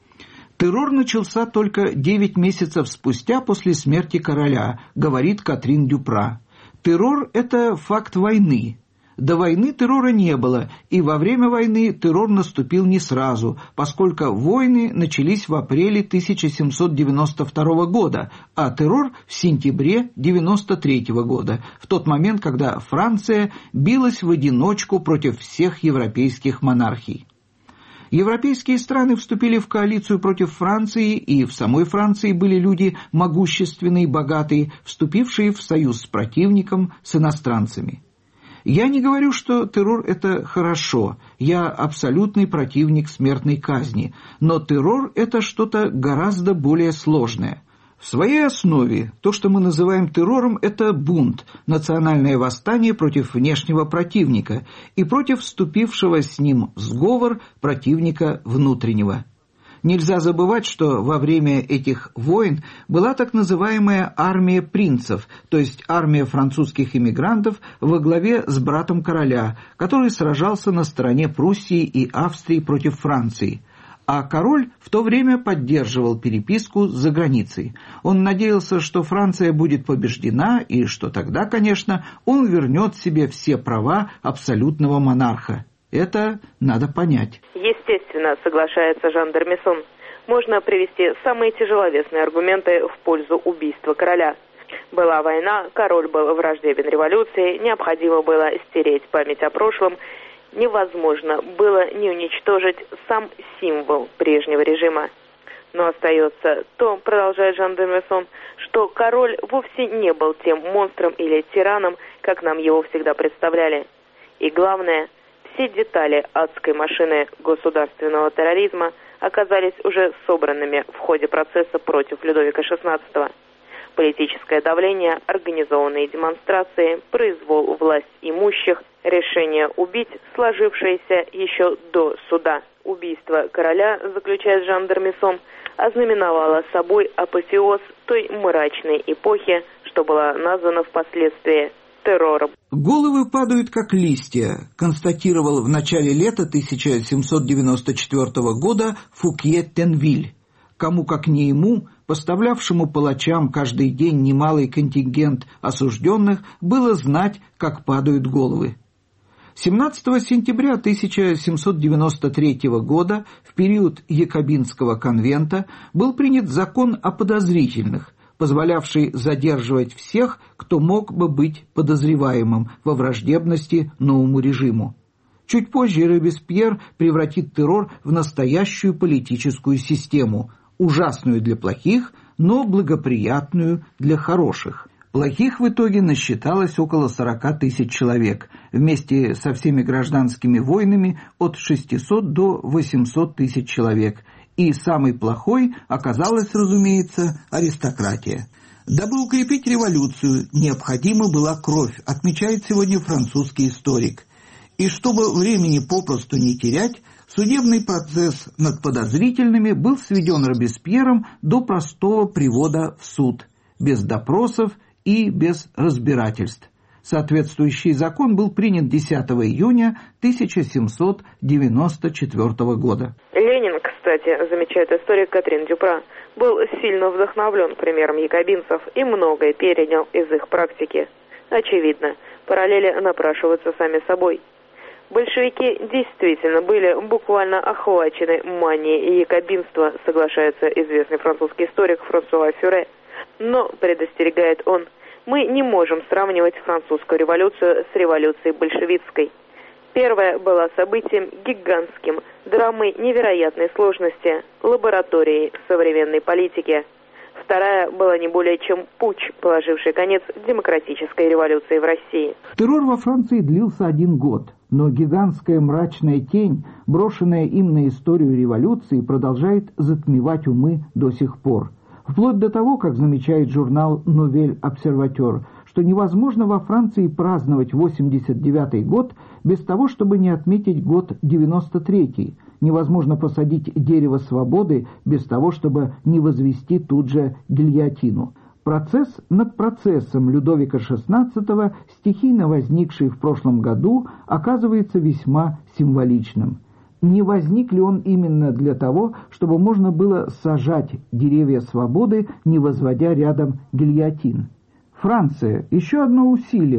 Террор начался только девять месяцев спустя после смерти короля, говорит Катрин Дюпра. Террор – это факт войны. До войны террора не было, и во время войны террор наступил не сразу, поскольку войны начались в апреле тысяча семьсот девяносто второго года, а террор в сентябре девяносто третьего года, в тот момент, когда Франция билась в одиночку против всех европейских монархий. Европейские страны вступили в коалицию против Франции, и в самой Франции были люди могущественные и богатые, вступившие в союз с противником, с иностранцами. Я не говорю, что террор – это хорошо, я абсолютный противник смертной казни, но террор – это что-то гораздо более сложное. В своей основе то, что мы называем террором, это бунт, национальное восстание против внешнего противника и против вступившего с ним в сговор противника внутреннего. Нельзя забывать, что во время этих войн была так называемая армия принцев, то есть армия французских эмигрантов во главе с братом короля, который сражался на стороне Пруссии и Австрии против Франции. А король в то время поддерживал переписку за границей. Он надеялся, что Франция будет побеждена и что тогда, конечно, он вернет себе все права абсолютного монарха. Это надо понять. Естественно, соглашается Жан Д'Армессон. Можно привести самые тяжеловесные аргументы в пользу убийства короля. Была война, король был враждебен революции, необходимо было стереть память о прошлом. Невозможно было не уничтожить сам символ прежнего режима. Но остается то, продолжает Жан Д'Армессон, что король вовсе не был тем монстром или тираном, как нам его всегда представляли. И главное, все детали адской машины государственного терроризма оказались уже собранными в ходе процесса против Людовика шестнадцатого. Политическое давление, организованные демонстрации, произвол власть имущих, решение убить, сложившееся еще до суда. Убийство короля, заключает Жан Д'Армессон, ознаменовало собой апофеоз той мрачной эпохи, что была названа впоследствии террором. «Головы падают, как листья», констатировал в начале лета тысяча семьсот девяносто четвёртого года Фукье Тенвиль. Кому как не ему, поставлявшему палачам каждый день немалый контингент осужденных, было знать, как падают головы. семнадцатого сентября тысяча семьсот девяносто третьего года, в период Якобинского конвента, был принят закон о подозрительных, позволявший задерживать всех, кто мог бы быть подозреваемым во враждебности новому режиму. Чуть позже Робеспьер превратит террор в настоящую политическую систему, ужасную для плохих, но благоприятную для хороших. Плохих в итоге насчиталось около сорока тысяч человек, вместе со всеми гражданскими войнами от шестисот до восьмисот тысяч человек, и самой плохой оказалась, разумеется, аристократия. Дабы укрепить революцию, необходима была кровь, отмечает сегодня французский историк. И чтобы времени попросту не терять, судебный процесс над подозрительными был сведен Робеспьером до простого привода в суд, без допросов и без разбирательств. Соответствующий закон был принят десятого июня тысяча семьсот девяносто четвёртого года. Ленин, кстати, замечает историк Катрин Дюпра, был сильно вдохновлен примером якобинцев и многое перенял из их практики. Очевидно, параллели напрашиваются сами собой. Большевики действительно были буквально охвачены манией якобинства, соглашается известный французский историк Франсуа Фюре. Но, предостерегает он, мы не можем сравнивать французскую революцию с революцией большевистской. Первая была событием гигантским, драмой невероятной сложности, лабораторией современной политики. Вторая была не более чем путч, положивший конец демократической революции в России. Террор во Франции длился один год, но гигантская мрачная тень, брошенная им на историю революции, продолжает затмевать умы до сих пор. Вплоть до того, как замечает журнал «Новель Обсерватер», что невозможно во Франции праздновать восемьдесят девятый год без того, чтобы не отметить год девяносто третий. Невозможно посадить дерево свободы без того, чтобы не возвести тут же гильотину. Процесс над процессом Людовика шестнадцатого, стихийно возникший в прошлом году, оказывается весьма символичным. Не возник ли он именно для того, чтобы можно было сажать деревья свободы, не возводя рядом гильотин? Франция, еще одно усилие.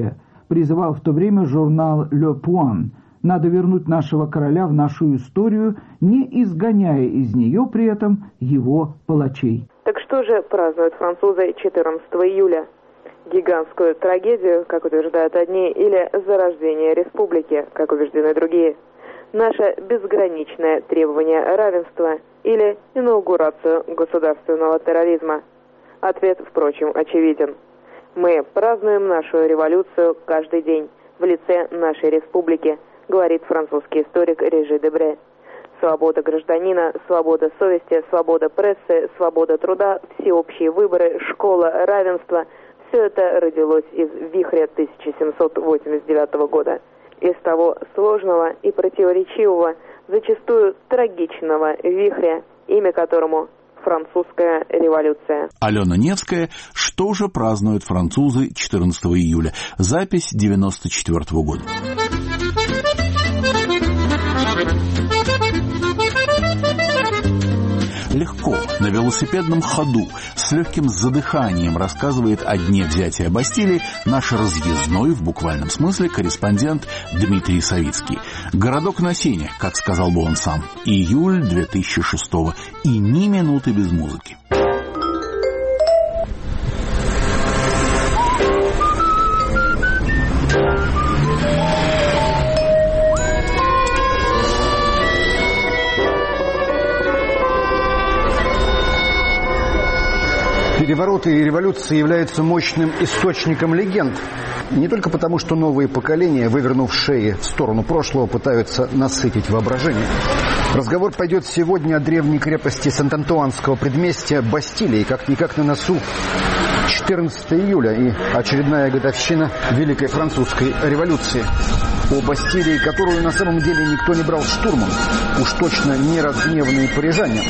призывал в то время журнал «Le Point». Надо вернуть нашего короля в нашу историю, не изгоняя из нее при этом его палачей. Так что же празднуют французы четырнадцатого июля? Гигантскую трагедию, как утверждают одни, или зарождение республики, как убеждены другие? Наше безграничное требование равенства или инаугурацию государственного терроризма? Ответ, впрочем, очевиден. Мы празднуем нашу революцию каждый день в лице нашей республики, говорит французский историк Режи Дебре. Свобода гражданина, свобода совести, свобода прессы, свобода труда, всеобщие выборы, школа, равенство – все это родилось из вихря тысяча семьсот восемьдесят девятого года. Из того сложного и противоречивого, зачастую трагичного вихря, имя которому французская революция. Алена Невская. Что же празднуют французы четырнадцатого июля? Запись девяносто четвёртого года. Легко, на велосипедном ходу, с легким задыханием рассказывает о дне взятия Бастилии наш разъездной, в буквальном смысле, корреспондент Дмитрий Савицкий. Городок на сене, как сказал бы он сам. Июль две тысячи шестого. И ни минуты без музыки. Перевороты и революции являются мощным источником легенд. Не только потому, что новые поколения, вывернув шеи в сторону прошлого, пытаются насытить воображение. Разговор пойдет сегодня о древней крепости Сент-Антуанского предместья Бастилии, как-никак на носу четырнадцатого июля и очередная годовщина Великой Французской революции. О Бастилии, которую на самом деле никто не брал штурмом, уж точно не разгневанные парижане.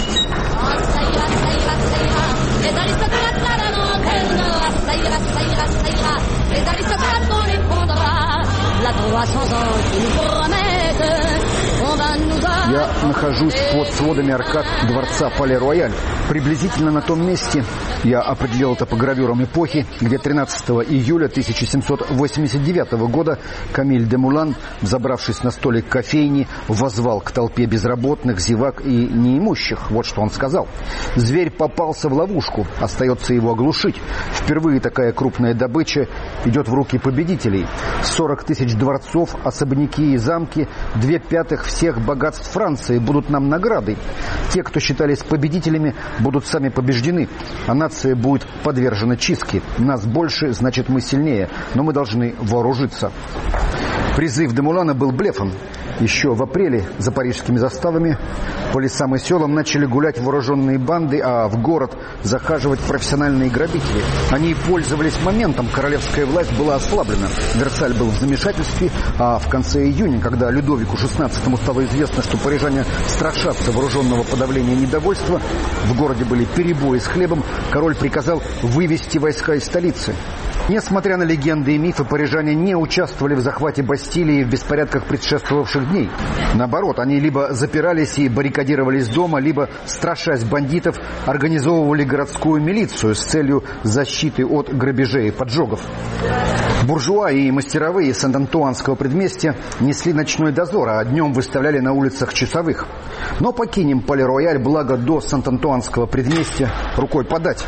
Я нахожусь под сводами аркад дворца Пале-Рояль. Приблизительно на том месте, я определил это по гравюрам эпохи, где тринадцатого июля тысяча семьсот восемьдесят девятого года Камиль де Мулан, взобравшись на столик кофейни, воззвал к толпе безработных, зевак и неимущих. Вот что он сказал. Зверь попался в ловушку, остается его оглушить. Впервые такая крупная добыча идет в руки победителей. сорок тысяч дворцов, особняки и замки, две пятых всех богатств Франции будут нам наградой. Те, кто считались победителями, будут сами побеждены, а нация будет подвержена чистке. Нас больше, значит мы сильнее, но мы должны вооружиться. Призыв де Мулана был блефом. Еще в апреле за парижскими заставами по лесам и селам начали гулять вооруженные банды, а в город захаживать профессиональные грабители. Они пользовались моментом, королевская власть была ослаблена. Версаль был в замешательстве, а в конце июня, когда Людовику шестнадцатому стало известно, что парижане страшатся вооруженного подавления недовольства, в городе были перебои с хлебом, король приказал вывести войска из столицы. Несмотря на легенды и мифы, парижане не участвовали в захвате Бастилии и в беспорядках предшествовавших дней. Наоборот, они либо запирались и баррикадировались дома, либо, страшась бандитов, организовывали городскую милицию с целью защиты от грабежей и поджогов. Буржуа и мастеровые Сент-Антуанского предместья несли ночной дозор, а днем выставляли на улицах часовых. Но покинем Пале-Рояль, благо до Сент-Антуанского предместья рукой подать.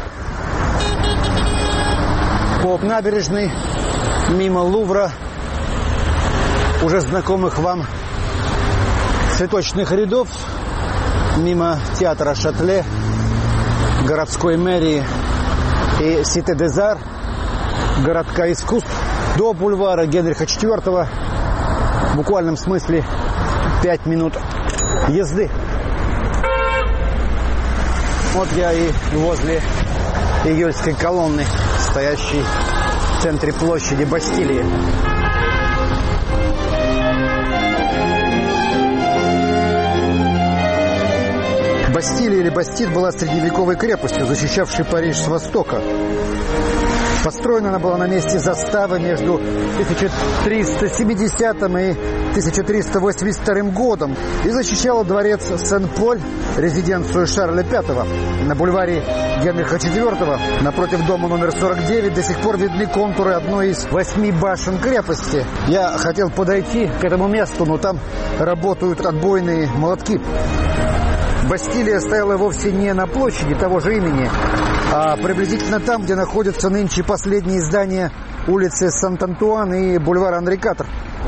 По набережной, мимо Лувра, уже знакомых вам цветочных рядов, мимо театра Шатле, городской мэрии и Сите-де-Зар, городка искусств, до бульвара Генриха четвёртого, в буквальном смысле пять минут езды. Вот я и возле июльской колонны, стоящей в центре площади Бастилии. Бастилия или Бастит была средневековой крепостью, защищавшей Париж с востока. Построена она была на месте заставы между тысяча триста семидесятым и тысяча триста восемьдесят вторым годом и защищала дворец Сен-Поль, резиденцию Шарля Пятого. На бульваре Генриха Четвёртого, напротив дома номер сорок девять, до сих пор видны контуры одной из восьми башен крепости. Я хотел подойти к этому месту, но там работают отбойные молотки. Бастилия стояла вовсе не на площади того же имени, а приблизительно там, где находятся нынче последние здания улицы Сант-Антуан и бульвара Анри-Катр.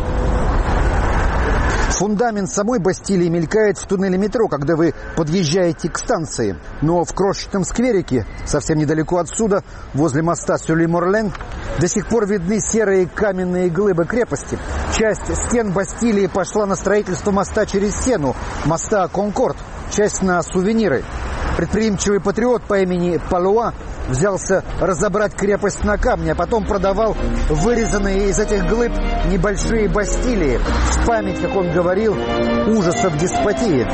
Фундамент самой Бастилии мелькает в туннеле метро, когда вы подъезжаете к станции. Но в крошечном скверике, совсем недалеко отсюда, возле моста Сюли-Морлен, до сих пор видны серые каменные глыбы крепости. Часть стен Бастилии пошла на строительство моста через Сену, моста Конкорд, часть на сувениры. Предприимчивый патриот по имени Палуа взялся разобрать крепость на камне, а потом продавал вырезанные из этих глыб небольшие бастилии в память, как он говорил, ужасов деспотии.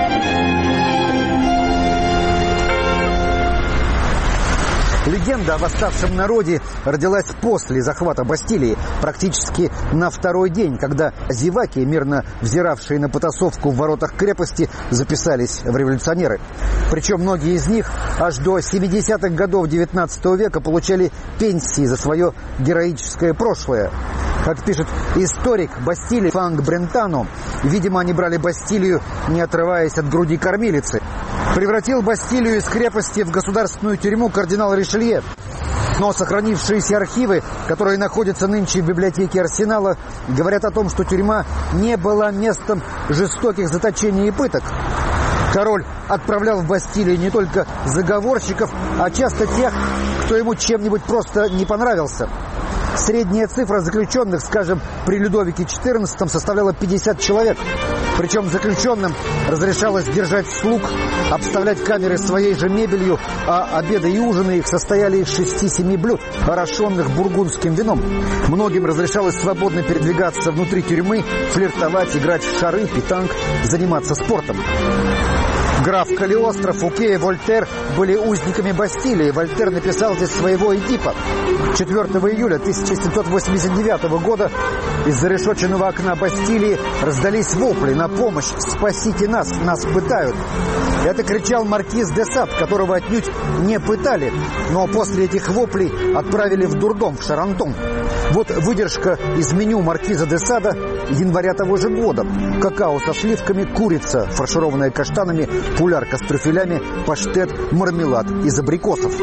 Легенда о восставшем народе родилась после захвата Бастилии, практически на второй день, когда зеваки, мирно взиравшие на потасовку в воротах крепости, записались в революционеры. Причем многие из них аж до семидесятых годов девятнадцатого века получали пенсии за свое героическое прошлое. Как пишет историк Бастилии Фанг Брентано, видимо, они брали Бастилию, не отрываясь от груди кормилицы. Превратил Бастилию из крепости в государственную тюрьму кардинал Ришелье. Но сохранившиеся архивы, которые находятся нынче в библиотеке Арсенала, говорят о том, что тюрьма не была местом жестоких заточений и пыток. Король отправлял в Бастилию не только заговорщиков, а часто тех, кто ему чем-нибудь просто не понравился. Средняя цифра заключенных, скажем, при Людовике четырнадцатом составляла пятьдесят человек. Причем заключенным разрешалось держать слуг, обставлять камеры своей же мебелью, а обеды и ужины их состояли из шести-семи блюд, орошенных бургундским вином. Многим разрешалось свободно передвигаться внутри тюрьмы, флиртовать, играть в шары, петанг, заниматься спортом. Граф Калиостро, Фуке и Вольтер были узниками Бастилии. Вольтер написал здесь своего Эдипа. четвёртого июля тысяча семьсот восемьдесят девятого года из зарешоченного окна Бастилии раздались вопли: «На помощь! Спасите нас! Нас пытают!» Это кричал маркиз де Сад, которого отнюдь не пытали, но после этих воплей отправили в дурдом, в Шарантон. Вот выдержка из меню маркиза де Сада января того же года. Какао со сливками, курица, фаршированная каштанами, пулярка с трюфелями, паштет, мармелад из абрикосов.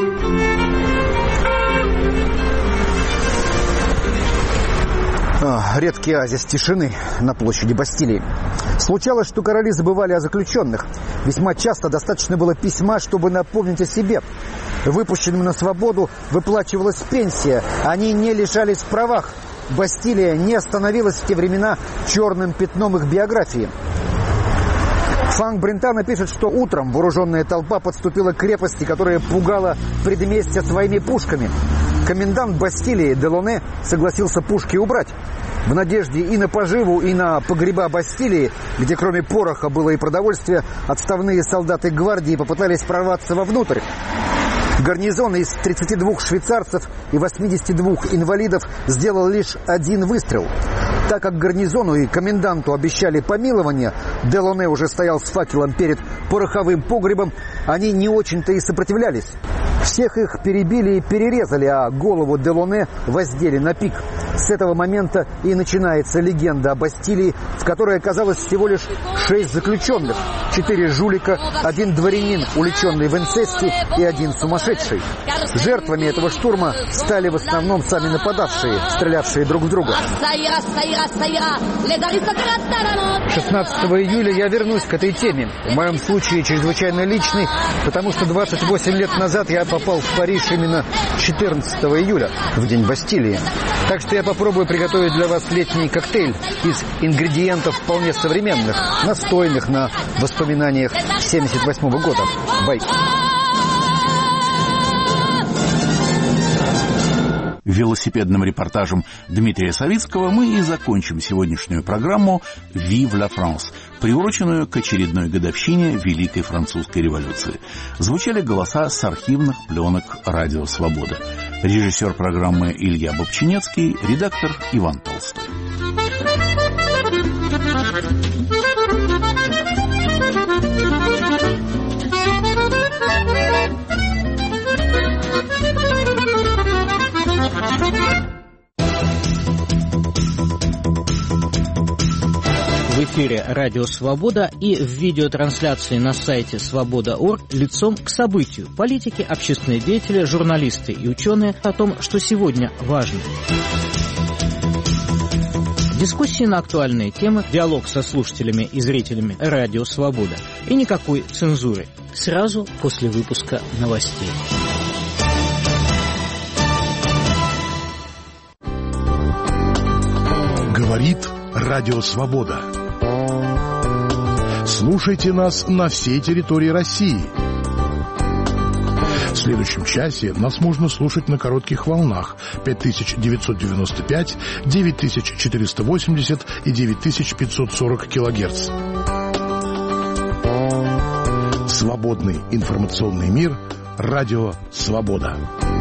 Редкий оазис тишины на площади Бастилии. Случалось, что короли забывали о заключенных. Весьма часто достаточно было письма, чтобы напомнить о себе. Выпущенным на свободу выплачивалась пенсия. Они не лишались в правах. Бастилия не становилась в те времена черным пятном их биографии. Фанг Брентано пишет, что утром вооруженная толпа подступила к крепости, которая пугала предместья своими пушками. Комендант Бастилии Делоне согласился пушки убрать. В надежде и на поживу, и на погреба Бастилии, где кроме пороха было и продовольствие, отставные солдаты гвардии попытались прорваться вовнутрь. Гарнизон из тридцати двух швейцарцев и восьмидесяти двух инвалидов сделал лишь один выстрел. Так как гарнизону и коменданту обещали помилование, Делоне уже стоял с факелом перед пороховым погребом, они не очень-то и сопротивлялись. Всех их перебили и перерезали, а голову Делоне воздели на пик. С этого момента и начинается легенда о Бастилии, в которой оказалось всего лишь шесть заключенных. Четыре жулика, один дворянин, уличенный в инцесте, и один сумасшедший. Жертвами этого штурма стали в основном сами нападавшие, стрелявшие друг в друга. шестнадцатого июля я вернусь к этой теме. В моем случае чрезвычайно личный, потому что двадцать восемь лет назад я попал в Париж именно четырнадцатого июля, в день Бастилии. Так что я попробую приготовить для вас летний коктейль из ингредиентов вполне современных, настойных на воспоминаниях семьдесят восьмого года. Бай! велосипедным репортажем Дмитрия Савицкого мы и закончим сегодняшнюю программу «Vive la France», приуроченную к очередной годовщине Великой Французской революции. Звучали голоса с архивных пленок «Радио Свобода». Режиссер программы Илья Бобчинецкий, редактор Иван Толстой. В эфире «Радио Свобода» и в видеотрансляции на сайте свобода точка орг лицом к событию. Политики, общественные деятели, журналисты и ученые о том, что сегодня важно. Дискуссии на актуальные темы, диалог со слушателями и зрителями «Радио Свобода». И никакой цензуры. Сразу после выпуска новостей. Говорит «Радио Свобода». Слушайте нас на всей территории России. В следующем часе нас можно слушать на коротких волнах пять тысяч девятьсот девяносто пять, девять тысяч четыреста восемьдесят и девять тысяч пятьсот сорок килогерц. Свободный информационный мир. Радио Свобода.